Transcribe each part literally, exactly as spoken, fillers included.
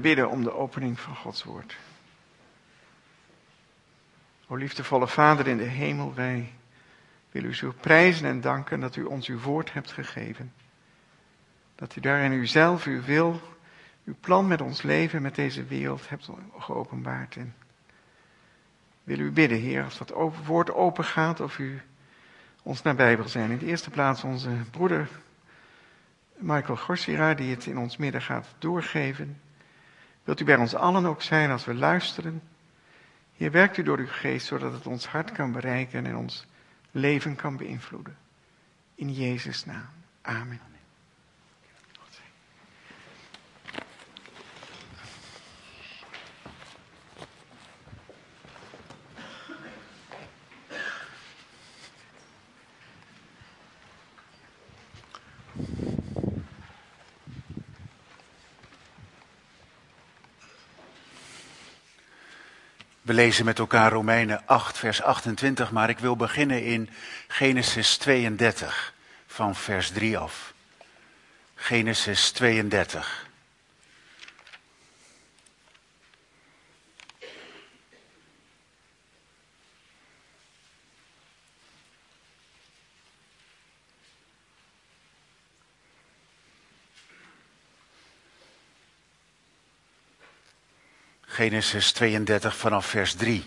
bidden om de opening van Gods woord. O liefdevolle Vader in de hemel, wij willen u zo prijzen en danken dat u ons uw woord hebt gegeven. Dat u daarin uzelf, uw wil, uw plan met ons leven, met deze wereld hebt geopenbaard. En wil u bidden, Heer, als dat woord open gaat, of u ons nabij wil zijn. In de eerste plaats onze broeder Michael Gorsira, die het in ons midden gaat doorgeven. Wilt u bij ons allen ook zijn als we luisteren? Heer, werkt u door uw geest, zodat het ons hart kan bereiken en ons leven kan beïnvloeden. In Jezus' naam. Amen. We lezen met elkaar Romeinen acht, vers achtentwintig, maar ik wil beginnen in Genesis tweeëndertig, van vers drie af. Genesis tweeëndertig. Genesis tweeëndertig vanaf vers drie.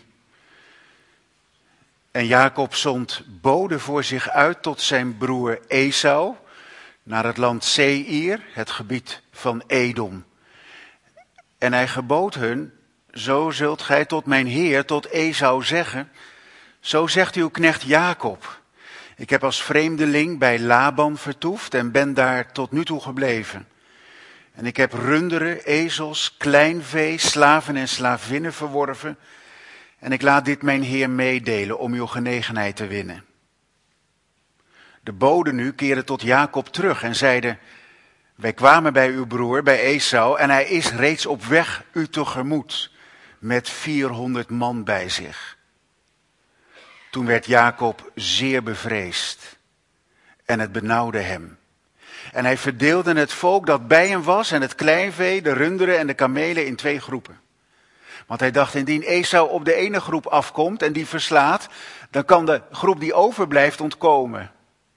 En Jacob zond boden voor zich uit tot zijn broer Esau, naar het land Seir, het gebied van Edom. En hij gebood hun, zo zult gij tot mijn heer, tot Esau zeggen, zo zegt uw knecht Jacob, ik heb als vreemdeling bij Laban vertoefd en ben daar tot nu toe gebleven. En ik heb runderen, ezels, kleinvee, slaven en slavinnen verworven. En ik laat dit mijn heer meedelen om uw genegenheid te winnen. De boden nu keerden tot Jacob terug en zeiden, wij kwamen bij uw broer, bij Esau, en hij is reeds op weg u tegemoet, met vierhonderd man bij zich. Toen werd Jacob zeer bevreesd en het benauwde hem. En hij verdeelde het volk dat bij hem was en het kleinvee, de runderen en de kamelen in twee groepen. Want hij dacht, indien Esau op de ene groep afkomt en die verslaat, dan kan de groep die overblijft ontkomen.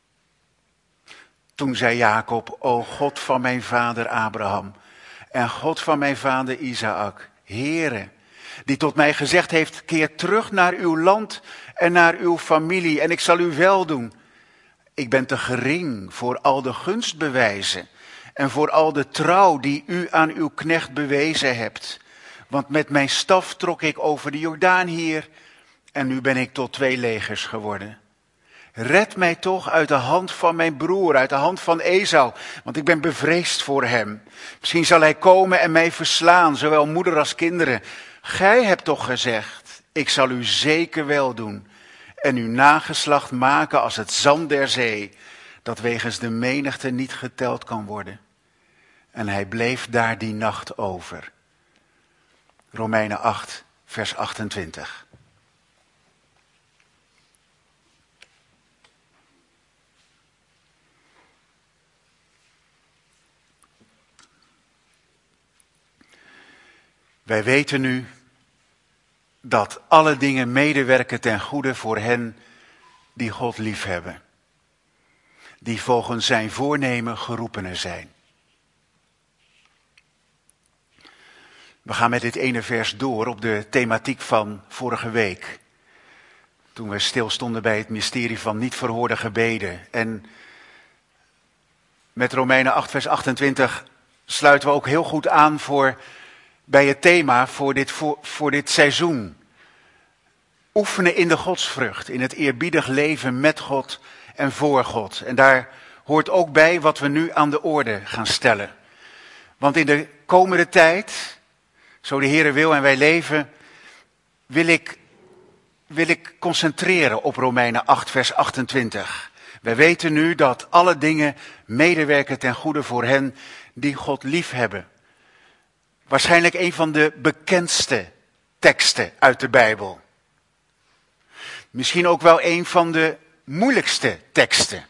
Toen zei Jacob, o God van mijn vader Abraham en God van mijn vader Isaak, Heere, die tot mij gezegd heeft, keer terug naar uw land en naar uw familie en ik zal u wel doen. Ik ben te gering voor al de gunstbewijzen en voor al de trouw die u aan uw knecht bewezen hebt. Want met mijn staf trok ik over de Jordaan hier en nu ben ik tot twee legers geworden. Red mij toch uit de hand van mijn broer, uit de hand van Esau, want ik ben bevreesd voor hem. Misschien zal hij komen en mij verslaan, zowel moeder als kinderen. Gij hebt toch gezegd, ik zal u zeker wel doen. En uw nageslacht maken als het zand der zee, dat wegens de menigte niet geteld kan worden. En hij bleef daar die nacht over. Romeinen acht, vers achtentwintig. Wij weten nu dat alle dingen medewerken ten goede voor hen die God liefhebben, die volgens zijn voornemen geroepenen zijn. We gaan met dit ene vers door op de thematiek van vorige week, toen we stilstonden bij het mysterie van niet verhoorde gebeden. En met Romeinen acht, vers achtentwintig sluiten we ook heel goed aan voor... bij het thema voor dit, voor, voor dit seizoen. Oefenen in de godsvrucht, in het eerbiedig leven met God en voor God. En daar hoort ook bij wat we nu aan de orde gaan stellen. Want in de komende tijd, zo de Heere wil en wij leven, wil ik, wil ik concentreren op Romeinen acht, vers achtentwintig. Wij weten nu dat alle dingen medewerken ten goede voor hen die God liefhebben. Waarschijnlijk een van de bekendste teksten uit de Bijbel. Misschien ook wel een van de moeilijkste teksten.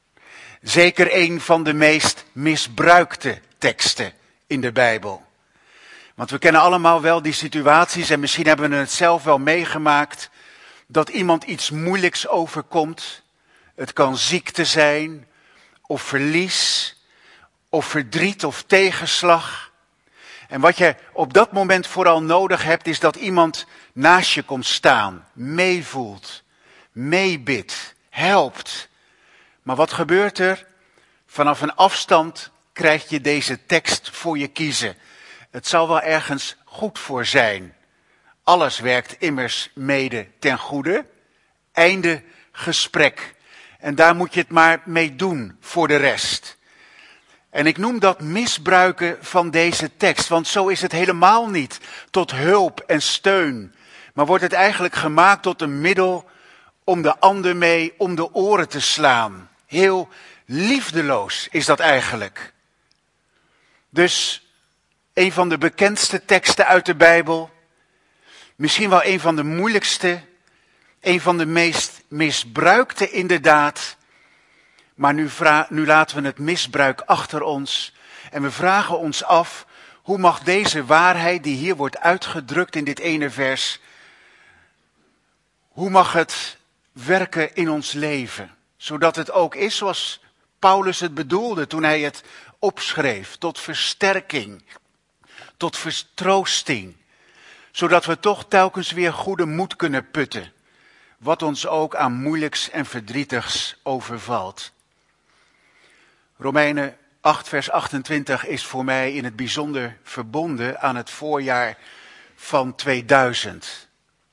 Zeker een van de meest misbruikte teksten in de Bijbel. Want we kennen allemaal wel die situaties en misschien hebben we het zelf wel meegemaakt, dat iemand iets moeilijks overkomt. Het kan ziekte zijn, of verlies, of verdriet of tegenslag. En wat je op dat moment vooral nodig hebt, is dat iemand naast je komt staan, meevoelt, meebidt, helpt. Maar wat gebeurt er? Vanaf een afstand krijg je deze tekst voor je kiezen. Het zal wel ergens goed voor zijn. Alles werkt immers mede ten goede. Einde gesprek. En daar moet je het maar mee doen voor de rest. En ik noem dat misbruiken van deze tekst, want zo is het helemaal niet tot hulp en steun. Maar wordt het eigenlijk gemaakt tot een middel om de ander mee om de oren te slaan. Heel liefdeloos is dat eigenlijk. Dus een van de bekendste teksten uit de Bijbel, misschien wel een van de moeilijkste, een van de meest misbruikte inderdaad. Maar nu, vra- nu laten we het misbruik achter ons en we vragen ons af, hoe mag deze waarheid die hier wordt uitgedrukt in dit ene vers, hoe mag het werken in ons leven? Zodat het ook is zoals Paulus het bedoelde toen hij het opschreef, tot versterking, tot vertroosting. Zodat we toch telkens weer goede moed kunnen putten, wat ons ook aan moeilijks en verdrietigs overvalt. Romeinen acht vers achtentwintig is voor mij in het bijzonder verbonden aan het voorjaar van tweeduizend.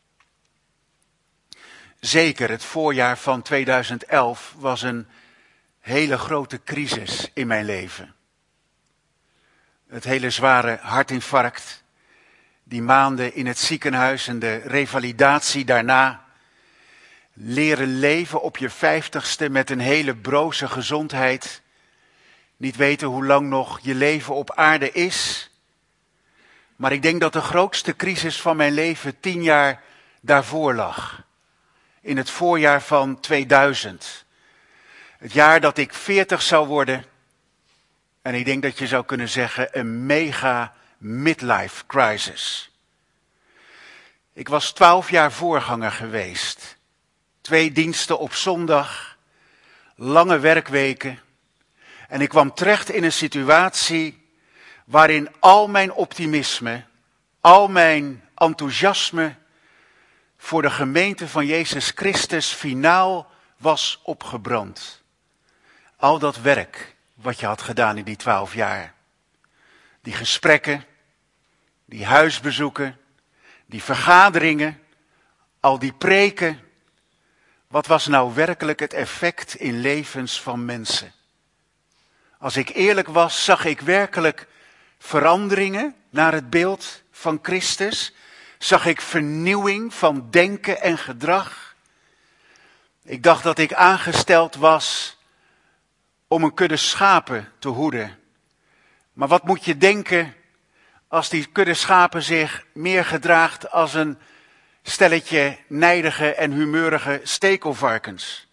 Zeker, het voorjaar van tweeduizend elf was een hele grote crisis in mijn leven. Het hele zware hartinfarct, die maanden in het ziekenhuis en de revalidatie daarna. Leren leven op je vijftigste met een hele broze gezondheid. Niet weten hoe lang nog je leven op aarde is. Maar ik denk dat de grootste crisis van mijn leven tien jaar daarvoor lag. In het voorjaar van tweeduizend. Het jaar dat ik veertig zou worden. En ik denk dat je zou kunnen zeggen een mega midlife crisis. Ik was twaalf jaar voorganger geweest. Twee diensten op zondag. Lange werkweken. En ik kwam terecht in een situatie waarin al mijn optimisme, al mijn enthousiasme voor de gemeente van Jezus Christus finaal was opgebrand. Al dat werk wat je had gedaan in die twaalf jaar. Die gesprekken, die huisbezoeken, die vergaderingen, al die preken. Wat was nou werkelijk het effect in levens van mensen? Als ik eerlijk was, zag ik werkelijk veranderingen naar het beeld van Christus. Zag ik vernieuwing van denken en gedrag. Ik dacht dat ik aangesteld was om een kudde schapen te hoeden. Maar wat moet je denken als die kudde schapen zich meer gedraagt als een stelletje nijdige en humeurige stekelvarkens?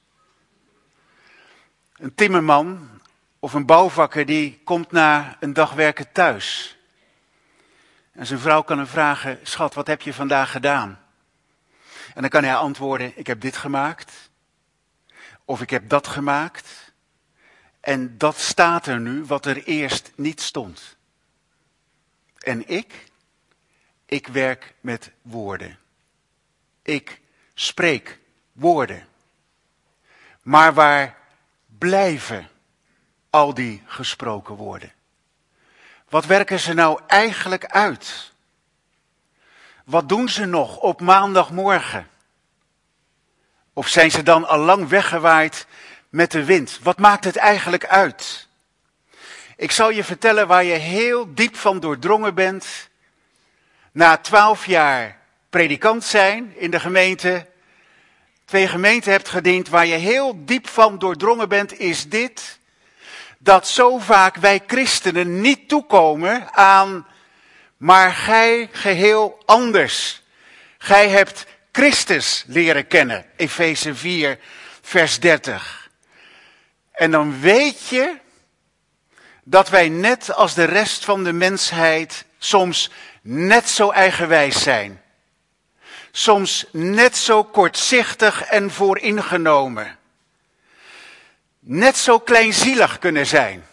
Een timmerman of een bouwvakker die komt na een dag werken thuis. En zijn vrouw kan hem vragen, schat, wat heb je vandaag gedaan? En dan kan hij antwoorden, ik heb dit gemaakt. Of ik heb dat gemaakt. En dat staat er nu wat er eerst niet stond. En ik, ik werk met woorden. Ik spreek woorden. Maar waar blijven al die gesproken woorden? Wat werken ze nou eigenlijk uit? Wat doen ze nog op maandagmorgen? Of zijn ze dan al lang weggewaaid met de wind? Wat maakt het eigenlijk uit? Ik zal je vertellen waar je heel diep van doordrongen bent. Na twaalf jaar predikant zijn in de gemeente, twee gemeenten hebt gediend, waar je heel diep van doordrongen bent, is dit: dat zo vaak wij christenen niet toekomen aan, maar gij geheel anders. Gij hebt Christus leren kennen, Efeze vier, vers dertig. En dan weet je dat wij net als de rest van de mensheid soms net zo eigenwijs zijn, soms net zo kortzichtig en vooringenomen, net zo kleinzielig kunnen zijn.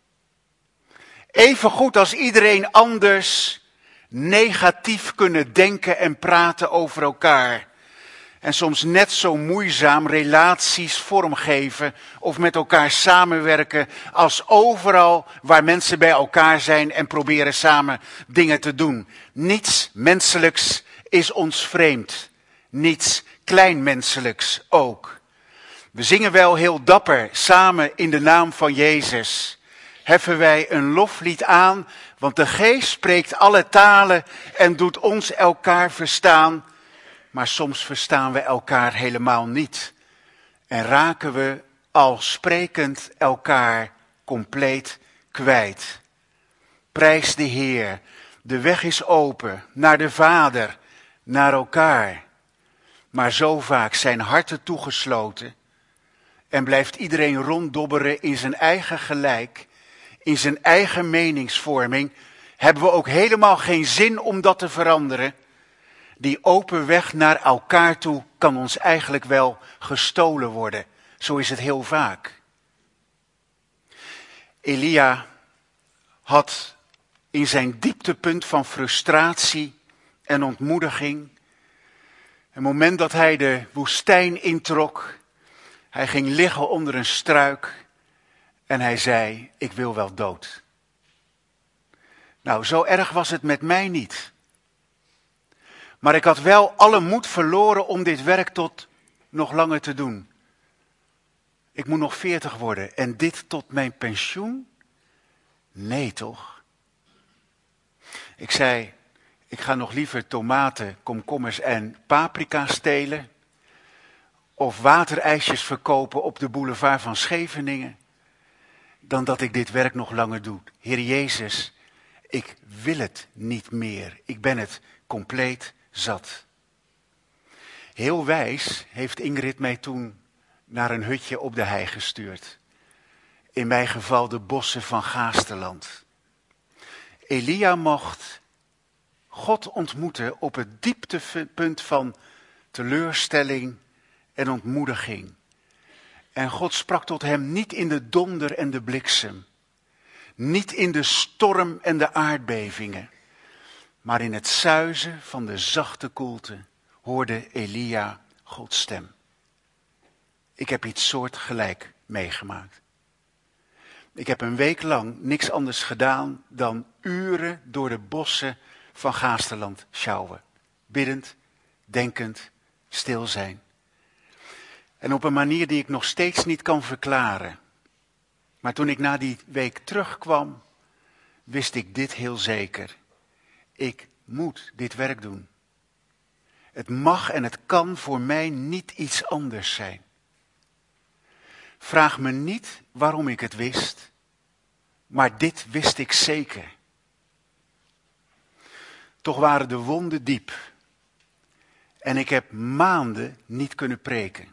Even goed als iedereen anders negatief kunnen denken en praten over elkaar. En soms net zo moeizaam relaties vormgeven of met elkaar samenwerken als overal waar mensen bij elkaar zijn en proberen samen dingen te doen. Niets menselijks is ons vreemd. Niets kleinmenselijks ook. We zingen wel heel dapper samen in de naam van Jezus. Heffen wij een loflied aan, want de Geest spreekt alle talen en doet ons elkaar verstaan. Maar soms verstaan we elkaar helemaal niet. En raken we al sprekend elkaar compleet kwijt. Prijs de Heer, de weg is open naar de Vader, naar elkaar. Maar zo vaak zijn harten toegesloten en blijft iedereen ronddobberen in zijn eigen gelijk, in zijn eigen meningsvorming, hebben we ook helemaal geen zin om dat te veranderen. Die open weg naar elkaar toe kan ons eigenlijk wel gestolen worden. Zo is het heel vaak. Elia had in zijn dieptepunt van frustratie en ontmoediging, een moment dat hij de woestijn introk, hij ging liggen onder een struik en hij zei, ik wil wel dood. Nou, zo erg was het met mij niet. Maar ik had wel alle moed verloren om dit werk tot nog langer te doen. Ik moet nog veertig worden en dit tot mijn pensioen? Nee toch? Ik zei, ik ga nog liever tomaten, komkommers en paprika stelen. Of waterijsjes verkopen op de boulevard van Scheveningen. Dan dat ik dit werk nog langer doe. Heer Jezus, ik wil het niet meer. Ik ben het compleet zat. Heel wijs heeft Ingrid mij toen naar een hutje op de hei gestuurd. In mijn geval de bossen van Gaasterland. Elia mocht God ontmoeten op het dieptepunt van teleurstelling en ontmoediging. En God sprak tot hem niet in de donder en de bliksem. Niet in de storm en de aardbevingen. Maar in het suizen van de zachte koelte hoorde Elia Gods stem. Ik heb iets soortgelijk meegemaakt. Ik heb een week lang niks anders gedaan dan uren door de bossen van Gaasterland sjouwen. Biddend, denkend, stil zijn. En op een manier die ik nog steeds niet kan verklaren. Maar toen ik na die week terugkwam, wist ik dit heel zeker. Ik moet dit werk doen. Het mag en het kan voor mij niet iets anders zijn. Vraag me niet waarom ik het wist, maar dit wist ik zeker. Toch waren de wonden diep en ik heb maanden niet kunnen preken.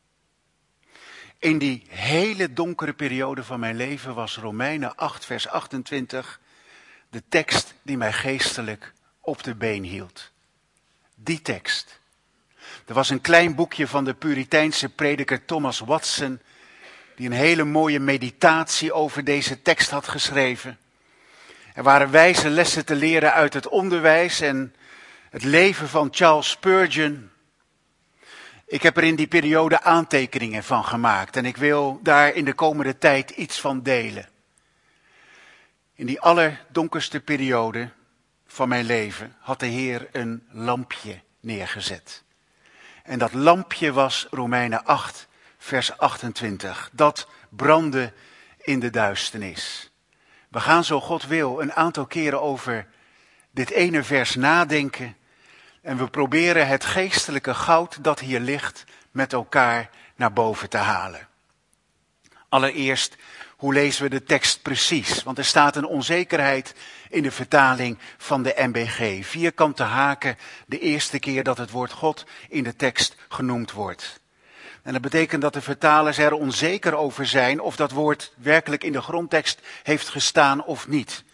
In die hele donkere periode van mijn leven was Romeinen acht vers achtentwintig de tekst die mij geestelijk op de been hield. Die tekst. Er was een klein boekje van de Puriteinse prediker Thomas Watson, die een hele mooie meditatie over deze tekst had geschreven. Er waren wijze lessen te leren uit het onderwijs en het leven van Charles Spurgeon. Ik heb er in die periode aantekeningen van gemaakt en ik wil daar in de komende tijd iets van delen. In die allerdonkerste periode van mijn leven had de Heer een lampje neergezet. En dat lampje was Romeinen acht vers achtentwintig. Dat brandde in de duisternis. We gaan zo God wil een aantal keren over dit ene vers nadenken. En we proberen het geestelijke goud dat hier ligt met elkaar naar boven te halen. Allereerst, hoe lezen we de tekst precies? Want er staat een onzekerheid in de vertaling van de M B G. Vierkante haken de eerste keer dat het woord God in de tekst genoemd wordt. En dat betekent dat de vertalers er onzeker over zijn of dat woord werkelijk in de grondtekst heeft gestaan of niet.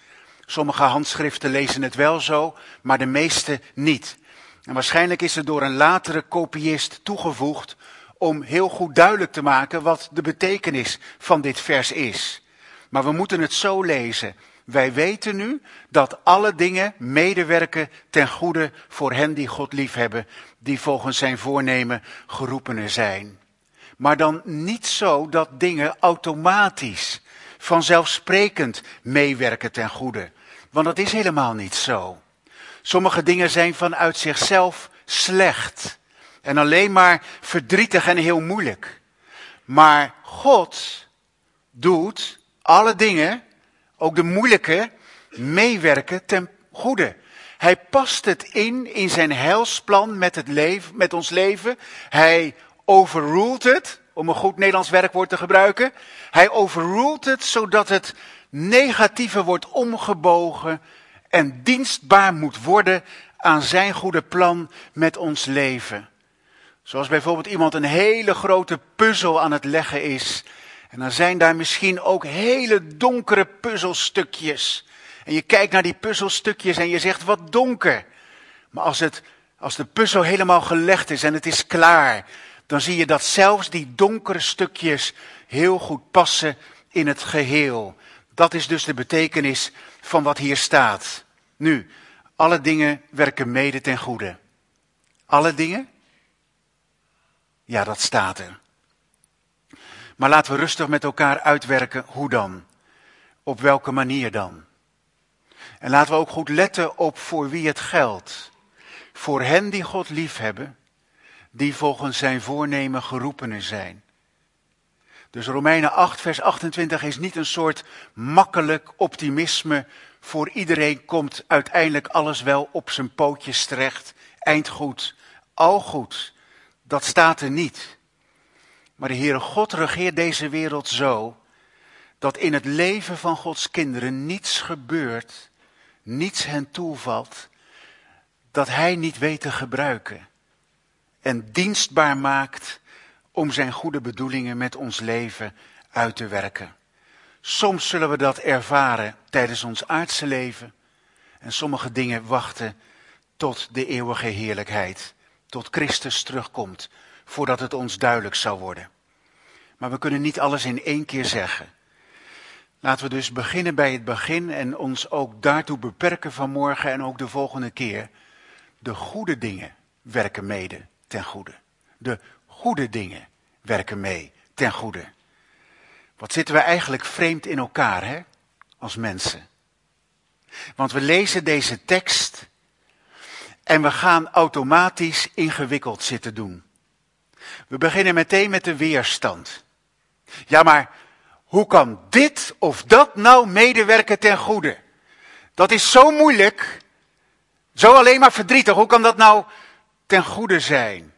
Sommige handschriften lezen het wel zo, maar de meeste niet. En waarschijnlijk is het door een latere kopiist toegevoegd om heel goed duidelijk te maken wat de betekenis van dit vers is. Maar we moeten het zo lezen. Wij weten nu dat alle dingen medewerken ten goede voor hen die God liefhebben, die volgens zijn voornemen geroepenen zijn. Maar dan niet zo dat dingen automatisch, vanzelfsprekend meewerken ten goede. Want dat is helemaal niet zo. Sommige dingen zijn vanuit zichzelf slecht en alleen maar verdrietig en heel moeilijk. Maar God doet alle dingen, ook de moeilijke, meewerken ten goede. Hij past het in, in zijn heilsplan met, het leven, met ons leven. Hij overruled het, om een goed Nederlands werkwoord te gebruiken. Hij overruled het, zodat het negatieve wordt omgebogen en dienstbaar moet worden aan zijn goede plan met ons leven. Zoals bijvoorbeeld iemand een hele grote puzzel aan het leggen is. En dan zijn daar misschien ook hele donkere puzzelstukjes. En je kijkt naar die puzzelstukjes en je zegt, wat donker. Maar als, het, als de puzzel helemaal gelegd is en het is klaar, dan zie je dat zelfs die donkere stukjes heel goed passen in het geheel. Dat is dus de betekenis van wat hier staat. Nu, alle dingen werken mede ten goede. Alle dingen? Ja, dat staat er. Maar laten we rustig met elkaar uitwerken, hoe dan? Op welke manier dan? En laten we ook goed letten op voor wie het geldt. Voor hen die God liefhebben, die volgens zijn voornemen geroepenen zijn. Dus Romeinen acht vers achtentwintig is niet een soort makkelijk optimisme. Voor iedereen komt uiteindelijk alles wel op zijn pootjes terecht. Eindgoed, al goed. Dat staat er niet. Maar de Heere God regeert deze wereld zo, dat in het leven van Gods kinderen niets gebeurt, niets hen toevalt, dat Hij niet weet te gebruiken en dienstbaar maakt om zijn goede bedoelingen met ons leven uit te werken. Soms zullen we dat ervaren tijdens ons aardse leven en sommige dingen wachten tot de eeuwige heerlijkheid, tot Christus terugkomt, voordat het ons duidelijk zal worden. Maar we kunnen niet alles in één keer zeggen. Laten we dus beginnen bij het begin en ons ook daartoe beperken vanmorgen en ook de volgende keer. De goede dingen werken mede ten goede. De goede dingen werken mee ten goede. Wat zitten we eigenlijk vreemd in elkaar, hè, als mensen. Want we lezen deze tekst en we gaan automatisch ingewikkeld zitten doen. We beginnen meteen met de weerstand. Ja, maar hoe kan dit of dat nou medewerken ten goede? Dat is zo moeilijk, zo alleen maar verdrietig. Hoe kan dat nou ten goede zijn?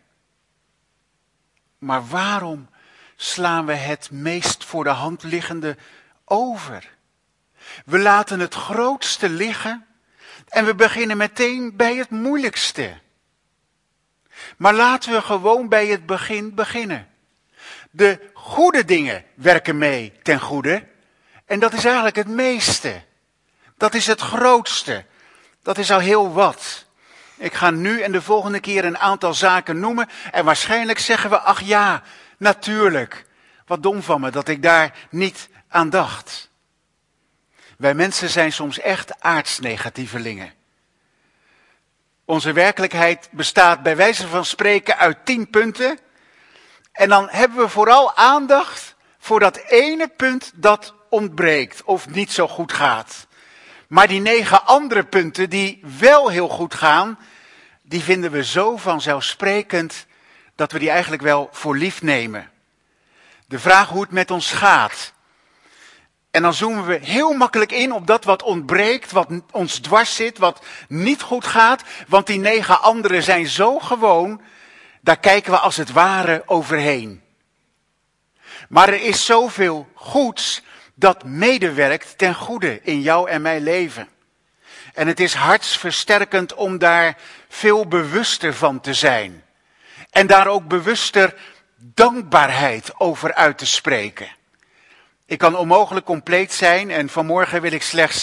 Maar waarom slaan we het meest voor de hand liggende over? We laten het grootste liggen en we beginnen meteen bij het moeilijkste. Maar laten we gewoon bij het begin beginnen. De goede dingen werken mee ten goede. En dat is eigenlijk het meeste. Dat is het grootste. Dat is al heel wat. Ik ga nu en de volgende keer een aantal zaken noemen. En waarschijnlijk zeggen we, ach ja, natuurlijk. Wat dom van me dat ik daar niet aan dacht. Wij mensen zijn soms echt aardsnegatievelingen. Onze werkelijkheid bestaat bij wijze van spreken uit tien punten. En dan hebben we vooral aandacht voor dat ene punt dat ontbreekt of niet zo goed gaat. Maar die negen andere punten die wel heel goed gaan, die vinden we zo vanzelfsprekend dat we die eigenlijk wel voor lief nemen. De vraag hoe het met ons gaat. En dan zoomen we heel makkelijk in op dat wat ontbreekt, wat ons dwars zit, wat niet goed gaat. Want die negen anderen zijn zo gewoon, daar kijken we als het ware overheen. Maar er is zoveel goeds dat medewerkt ten goede in jou en mijn leven. En het is hartsversterkend om daar veel bewuster van te zijn. En daar ook bewuster dankbaarheid over uit te spreken. Ik kan onmogelijk compleet zijn en vanmorgen wil ik slechts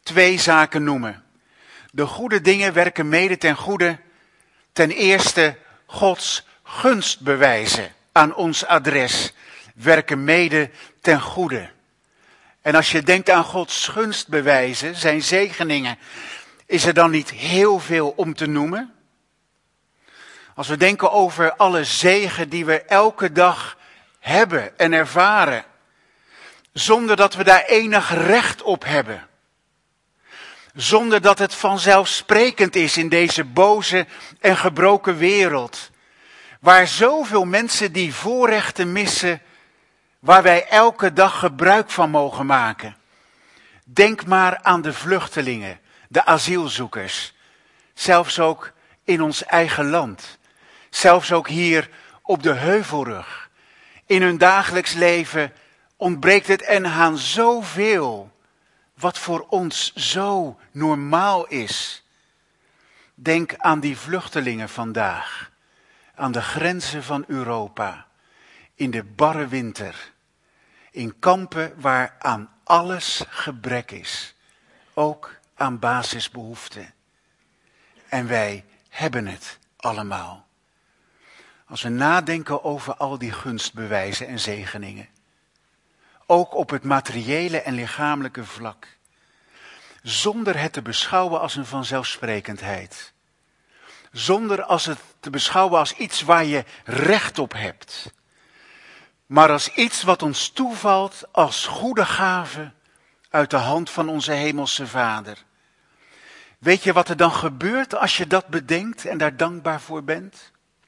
twee zaken noemen. De goede dingen werken mede ten goede. Ten eerste Gods gunstbewijzen aan ons adres werken mede ten goede. En als je denkt aan Gods gunstbewijzen, zijn zegeningen, is er dan niet heel veel om te noemen? Als we denken over alle zegen die we elke dag hebben en ervaren, zonder dat we daar enig recht op hebben. Zonder dat het vanzelfsprekend is in deze boze en gebroken wereld. Waar zoveel mensen die voorrechten missen, waar wij elke dag gebruik van mogen maken. Denk maar aan de vluchtelingen, de asielzoekers. Zelfs ook in ons eigen land. Zelfs ook hier op de Heuvelrug. In hun dagelijks leven ontbreekt het en aan zoveel wat voor ons zo normaal is. Denk aan die vluchtelingen vandaag, aan de grenzen van Europa, in de barre winter, in kampen waar aan alles gebrek is, ook aan basisbehoeften. En wij hebben het allemaal. Als we nadenken over al die gunstbewijzen en zegeningen, ook op het materiële en lichamelijke vlak, zonder het te beschouwen als een vanzelfsprekendheid, zonder als het te beschouwen als iets waar je recht op hebt, maar als iets wat ons toevalt als goede gave uit de hand van onze hemelse Vader. Weet je wat er dan gebeurt als je dat bedenkt en daar dankbaar voor bent?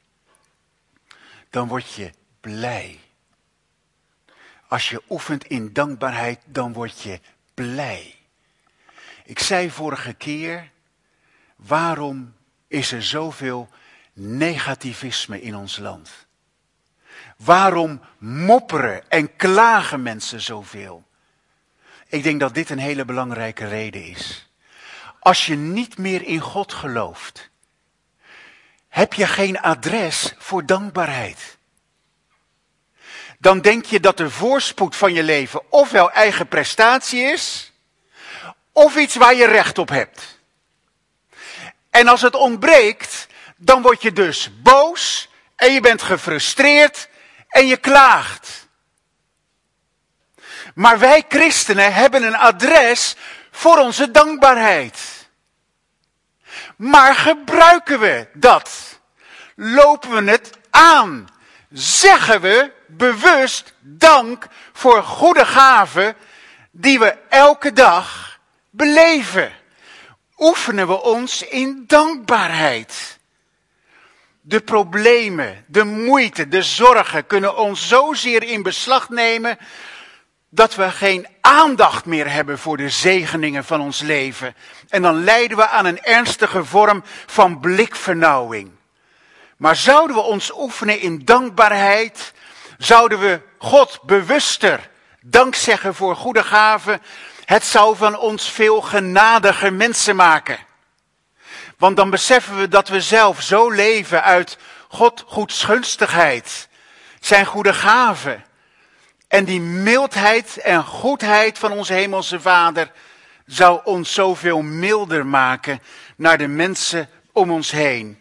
Dan word je blij. Als je oefent in dankbaarheid, dan word je blij. Ik zei vorige keer, waarom is er zoveel negativisme in ons land? Waarom mopperen en klagen mensen zoveel? Ik denk dat dit een hele belangrijke reden is. Als je niet meer in God gelooft, heb je geen adres voor dankbaarheid. Dan denk je dat de voorspoed van je leven ofwel eigen prestatie is, of iets waar je recht op hebt. En als het ontbreekt, dan word je dus boos en je bent gefrustreerd en je klaagt. Maar wij christenen hebben een adres voor onze dankbaarheid. Maar gebruiken we dat? Lopen we het aan? Zeggen we bewust dank voor goede gaven die we elke dag beleven? Oefenen we ons in dankbaarheid? De problemen, de moeite, de zorgen kunnen ons zozeer in beslag nemen dat we geen aandacht meer hebben voor de zegeningen van ons leven. En dan lijden we aan een ernstige vorm van blikvernauwing. Maar zouden we ons oefenen in dankbaarheid, zouden we God bewuster dank zeggen voor goede gaven, het zou van ons veel genadiger mensen maken. Want dan beseffen we dat we zelf zo leven uit God goedgunstigheid, zijn goede gaven. En die mildheid en goedheid van onze hemelse Vader zou ons zoveel milder maken naar de mensen om ons heen.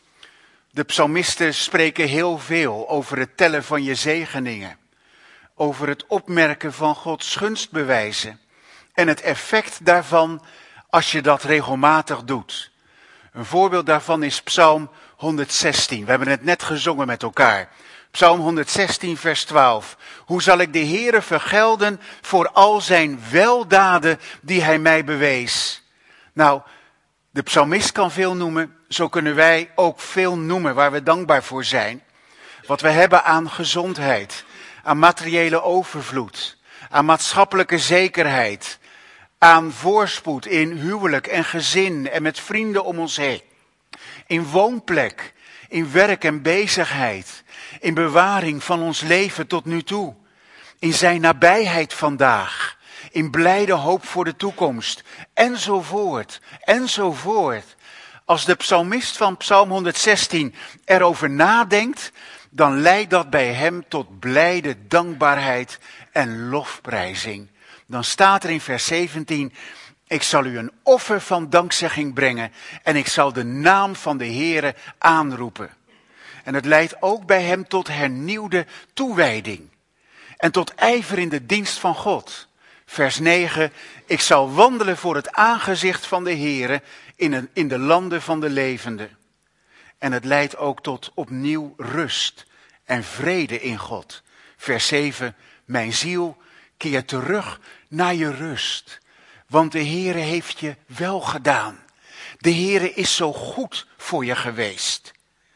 De psalmisten spreken heel veel over het tellen van je zegeningen. Over het opmerken van Gods gunstbewijzen. En het effect daarvan als je dat regelmatig doet. Een voorbeeld daarvan is Psalm honderdzestien. We hebben het net gezongen met elkaar. Psalm honderdzestien vers twaalf. Hoe zal ik de Heere vergelden voor al zijn weldaden die hij mij bewees? Nou, de psalmist kan veel noemen. Zo kunnen wij ook veel noemen waar we dankbaar voor zijn. Wat we hebben aan gezondheid, aan materiële overvloed, aan maatschappelijke zekerheid, aan voorspoed in huwelijk en gezin en met vrienden om ons heen. In woonplek, in werk en bezigheid, in bewaring van ons leven tot nu toe. In zijn nabijheid vandaag, in blijde hoop voor de toekomst, enzovoort, enzovoort. Als de psalmist van Psalm honderdzestien erover nadenkt, dan leidt dat bij hem tot blijde dankbaarheid en lofprijzing. Dan staat er in vers zeventien, Ik zal u een offer van dankzegging brengen en ik zal de naam van de Heere aanroepen. En het leidt ook bij hem tot hernieuwde toewijding en tot ijver in de dienst van God. Vers negen, ik zal wandelen voor het aangezicht van de Heere in, een, in de landen van de levenden. En het leidt ook tot opnieuw rust en vrede in God. Vers zeven, mijn ziel, keer terug naar je rust. Want de Heere heeft je wel gedaan. De Heere is zo goed voor je geweest.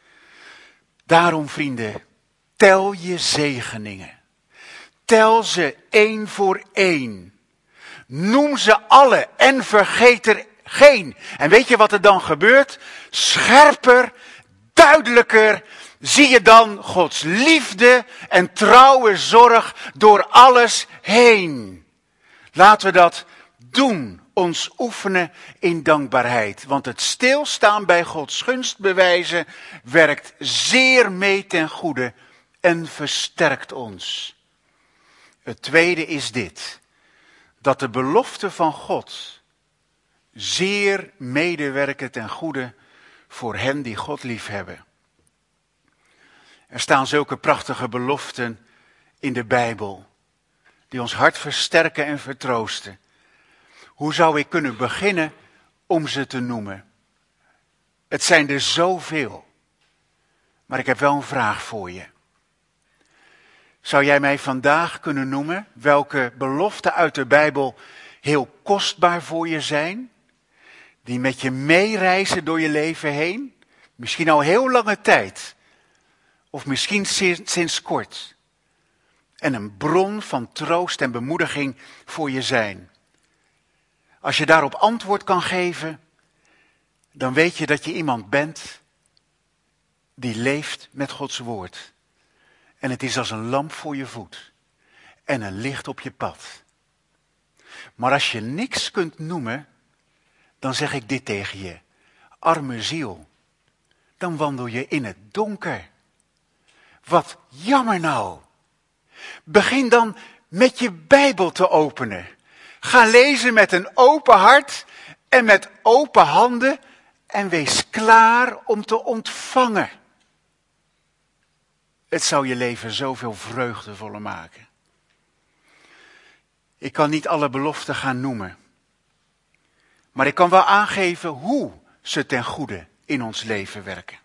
Daarom, vrienden, tel je zegeningen. Tel ze één voor één. Noem ze alle en vergeet er geen. En weet je wat er dan gebeurt? Scherper, duidelijker zie je dan Gods liefde en trouwe zorg door alles heen. Laten we dat doen, ons oefenen in dankbaarheid. Want het stilstaan bij Gods gunstbewijzen werkt zeer mee ten goede en versterkt ons. Het tweede is dit, dat de beloften van God zeer medewerken ten goede voor hen die God liefhebben. Er staan zulke prachtige beloften in de Bijbel, die ons hart versterken en vertroosten. Hoe zou ik kunnen beginnen om ze te noemen? Het zijn er zoveel, maar ik heb wel een vraag voor je. Zou jij mij vandaag kunnen noemen welke beloften uit de Bijbel heel kostbaar voor je zijn? Die met je meereizen door je leven heen? Misschien al heel lange tijd. Of misschien sinds, sinds kort. En een bron van troost en bemoediging voor je zijn. Als je daarop antwoord kan geven, dan weet je dat je iemand bent die leeft met Gods woord. En het is als een lamp voor je voet en een licht op je pad. Maar als je niks kunt noemen, dan zeg ik dit tegen je. Arme ziel, dan wandel je in het donker. Wat jammer nou. Begin dan met je Bijbel te openen. Ga lezen met een open hart en met open handen en wees klaar om te ontvangen. Het zou je leven zoveel vreugdevoller maken. Ik kan niet alle beloften gaan noemen. Maar ik kan wel aangeven hoe ze ten goede in ons leven werken.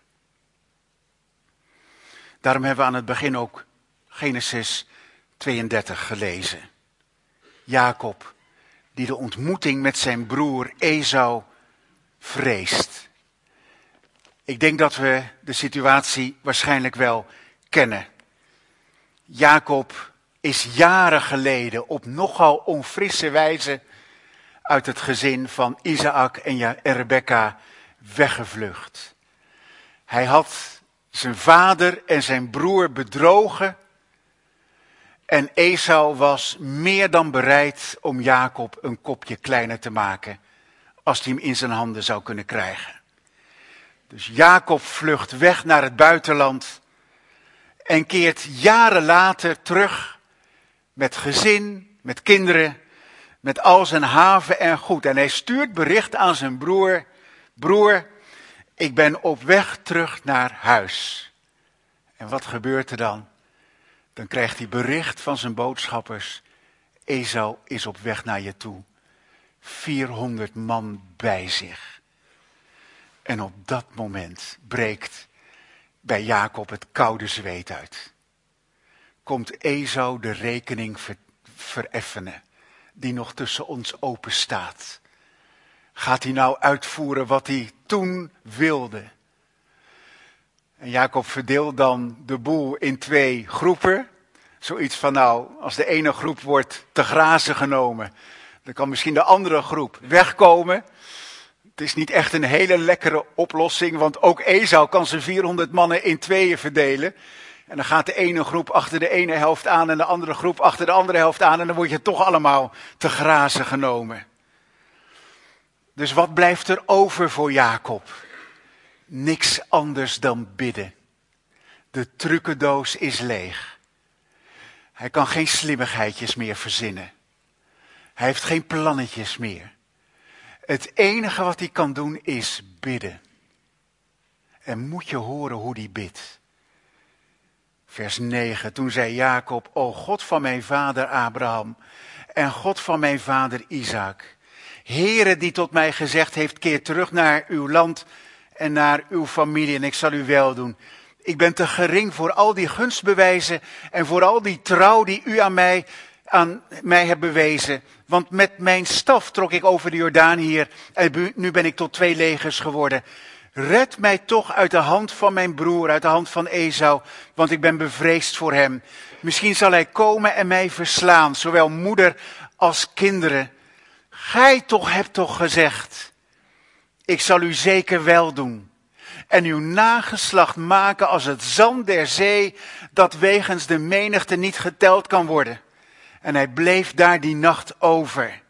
Daarom hebben we aan het begin ook Genesis tweeëndertig gelezen. Jacob, die de ontmoeting met zijn broer Esau vreest. Ik denk dat we de situatie waarschijnlijk wel kennen. Jacob is jaren geleden op nogal onfrisse wijze uit het gezin van Isaac en Rebekka weggevlucht. Hij had zijn vader en zijn broer bedrogen en Esau was meer dan bereid om Jacob een kopje kleiner te maken als hij hem in zijn handen zou kunnen krijgen. Dus Jacob vlucht weg naar het buitenland en keert jaren later terug met gezin, met kinderen, met al zijn haven en goed. En hij stuurt bericht aan zijn broer, broer, ik ben op weg terug naar huis. En wat gebeurt er dan? Dan krijgt hij bericht van zijn boodschappers, Esau is op weg naar je toe. vierhonderd man bij zich. En op dat moment breekt bij Jacob het koude zweet uit. Komt Esau de rekening ver, vereffenen die nog tussen ons open staat? Gaat hij nou uitvoeren wat hij toen wilde? En Jacob verdeelt dan de boel in twee groepen. Zoiets van nou, als de ene groep wordt te grazen genomen, dan kan misschien de andere groep wegkomen. Het is niet echt een hele lekkere oplossing, want ook Esau kan zijn vierhonderd mannen in tweeën verdelen. En dan gaat de ene groep achter de ene helft aan en de andere groep achter de andere helft aan. En dan word je toch allemaal te grazen genomen. Dus wat blijft er over voor Jacob? Niks anders dan bidden. De trucendoos is leeg. Hij kan geen slimmigheidjes meer verzinnen. Hij heeft geen plannetjes meer. Het enige wat hij kan doen is bidden. En moet je horen hoe hij bidt. Vers negen, toen zei Jacob, o God van mijn vader Abraham en God van mijn vader Isaac, Heere die tot mij gezegd heeft, keer terug naar uw land en naar uw familie en ik zal u wel doen. Ik ben te gering voor al die gunstbewijzen en voor al die trouw die u aan mij, aan mij hebt bewezen. Want met mijn staf trok ik over de Jordaan hier en nu ben ik tot twee legers geworden. Red mij toch uit de hand van mijn broer, uit de hand van Esau, want ik ben bevreesd voor hem. Misschien zal hij komen en mij verslaan, zowel moeder als kinderen. Gij toch hebt toch gezegd, ik zal u zeker wel doen. En uw nageslacht maken als het zand der zee, dat wegens de menigte niet geteld kan worden. En hij bleef daar die nacht over.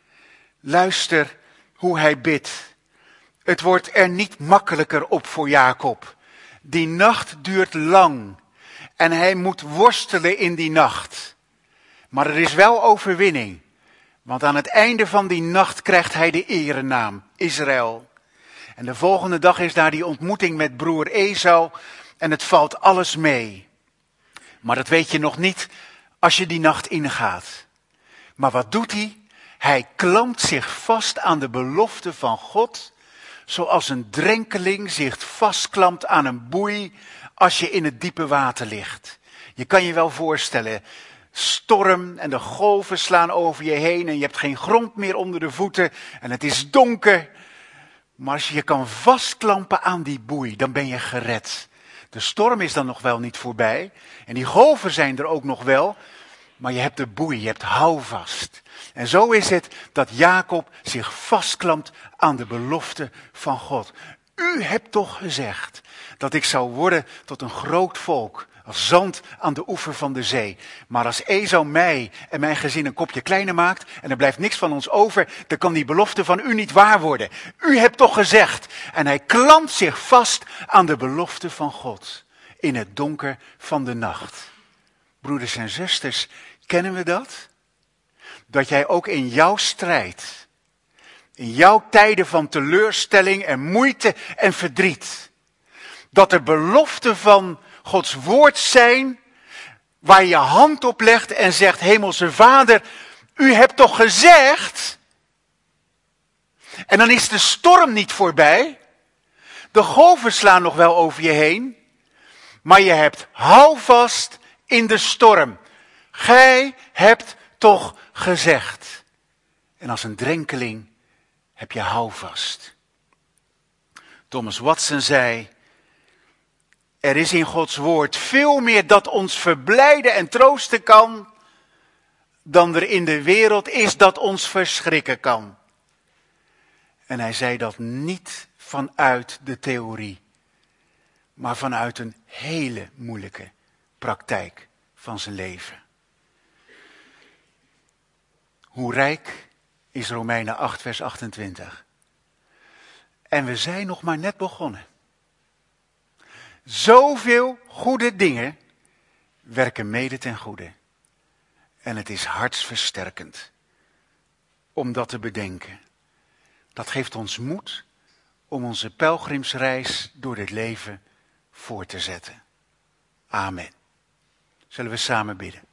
Luister hoe hij bidt. Het wordt er niet makkelijker op voor Jacob. Die nacht duurt lang. En hij moet worstelen in die nacht. Maar er is wel overwinning. Want aan het einde van die nacht krijgt hij de erenaam, Israël. En de volgende dag is daar die ontmoeting met broer Esau. En het valt alles mee. Maar dat weet je nog niet als je die nacht ingaat. Maar wat doet hij? Hij klampt zich vast aan de belofte van God, zoals een drenkeling zich vastklampt aan een boei als je in het diepe water ligt. Je kan je wel voorstellen, storm en de golven slaan over je heen en je hebt geen grond meer onder de voeten en het is donker. Maar als je je kan vastklampen aan die boei, dan ben je gered. De storm is dan nog wel niet voorbij en die golven zijn er ook nog wel, maar je hebt de boei, je hebt houvast. En zo is het dat Jacob zich vastklampt aan de belofte van God. U hebt toch gezegd dat ik zou worden tot een groot volk, als zand aan de oever van de zee. Maar als Esau mij en mijn gezin een kopje kleiner maakt en er blijft niks van ons over, dan kan die belofte van u niet waar worden. U hebt toch gezegd. En hij klampt zich vast aan de belofte van God in het donker van de nacht. Broeders en zusters, kennen we dat? Dat jij ook in jouw strijd, in jouw tijden van teleurstelling en moeite en verdriet, dat er beloften van Gods woord zijn, waar je je hand op legt en zegt, Hemelse Vader, u hebt toch gezegd? En dan is de storm niet voorbij, de golven slaan nog wel over je heen, maar je hebt houvast in de storm. Gij hebt toch gezegd. En als een drenkeling heb je houvast. Thomas Watson zei, er is in Gods woord veel meer dat ons verblijden en troosten kan, dan er in de wereld is dat ons verschrikken kan. En hij zei dat niet vanuit de theorie, maar vanuit een hele moeilijke praktijk van zijn leven. Hoe rijk is Romeinen acht vers achtentwintig. En we zijn nog maar net begonnen. Zoveel goede dingen werken mede ten goede. En het is hartsversterkend om dat te bedenken. Dat geeft ons moed om onze pelgrimsreis door dit leven voor te zetten. Amen. Zullen we samen bidden.